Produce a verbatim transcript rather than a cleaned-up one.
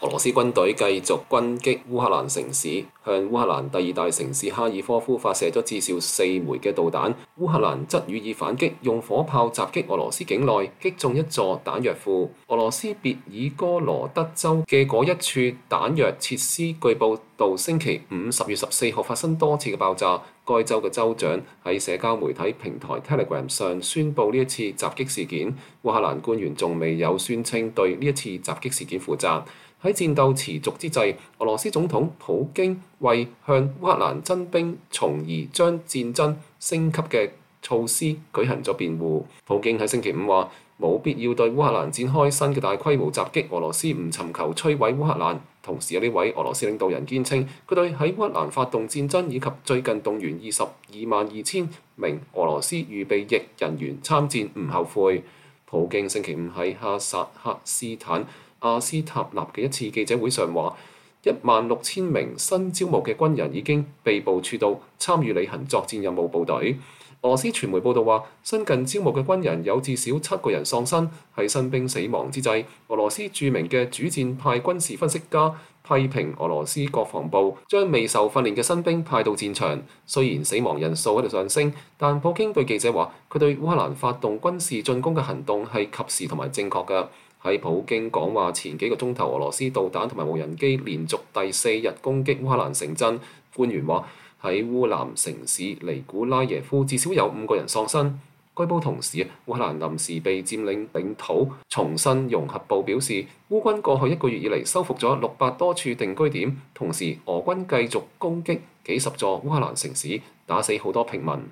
俄羅斯軍隊繼續轟擊烏克蘭城市，向烏克蘭第二大城市哈爾科夫發射咗至少四枚嘅導彈。烏克蘭則予以反擊，用火炮襲擊俄羅斯境內，擊中一座彈藥庫。俄羅斯別爾哥羅德州嘅嗰一處彈藥設施，據報到星期五十月十四號發生多次嘅爆炸。該州嘅州長喺社交媒體平台 Telegram 上宣布呢一次襲擊事件。烏克蘭官員仲未有宣稱對呢一次襲擊事件負責。喺戰鬥持續之際，俄羅斯總統普京為向烏克蘭增兵，從而將戰爭升級嘅措施舉行咗辯護。普京喺星期五話：冇必要對烏克蘭展開新嘅大規模襲擊，俄羅斯唔尋求摧毀烏克蘭。同時，有呢位俄羅斯領導人堅稱，佢對喺烏克蘭發動戰爭以及最近動員二十二萬二千名俄羅斯預備役人員參戰唔後悔。普京星期五喺哈薩克斯坦阿斯塔納嘅一次記者會上話：一萬六千名新招募嘅軍人已經被部署到參與履行作戰任務部隊。俄羅斯傳媒報道話，新近招募嘅軍人有至少七個人喪生。喺新兵死亡之際，俄羅斯著名嘅主戰派軍事分析家批評俄羅斯國防部將未受訓練嘅新兵派到戰場。雖然死亡人數喺度上升，但普京對記者話，佢對烏克蘭發動軍事進攻嘅行動係及時同埋正確嘅。喺普京講話前幾個鐘頭，俄羅斯導彈同埋無人機連續第四日攻擊烏克蘭城鎮。官員話，喺烏南城市尼古拉耶夫至少有五個人喪生。據報同時，烏克蘭臨時被佔領領土重新融合部表示，烏軍過去一個月以嚟收復咗六百多處定居點，同時俄軍繼續攻擊幾十座烏克蘭城市，打死好多平民。